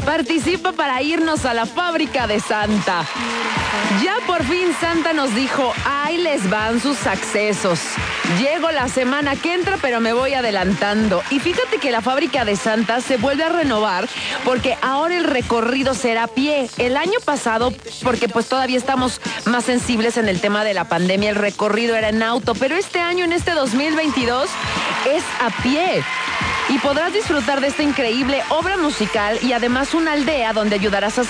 Participa para irnos a la fábrica de Santa. Ya por fin Santa nos dijo, ahí les van sus accesos. Llego la semana que entra, pero me voy adelantando. Y fíjate que la fábrica de Santa se vuelve a renovar porque ahora el recorrido será a pie. El año pasado, porque pues todavía estamos más sensibles en el tema de la pandemia, el recorrido era en auto, pero este año, en este 2022, es a pie. Y podrás disfrutar de esta increíble obra musical y además una aldea donde ayudarás a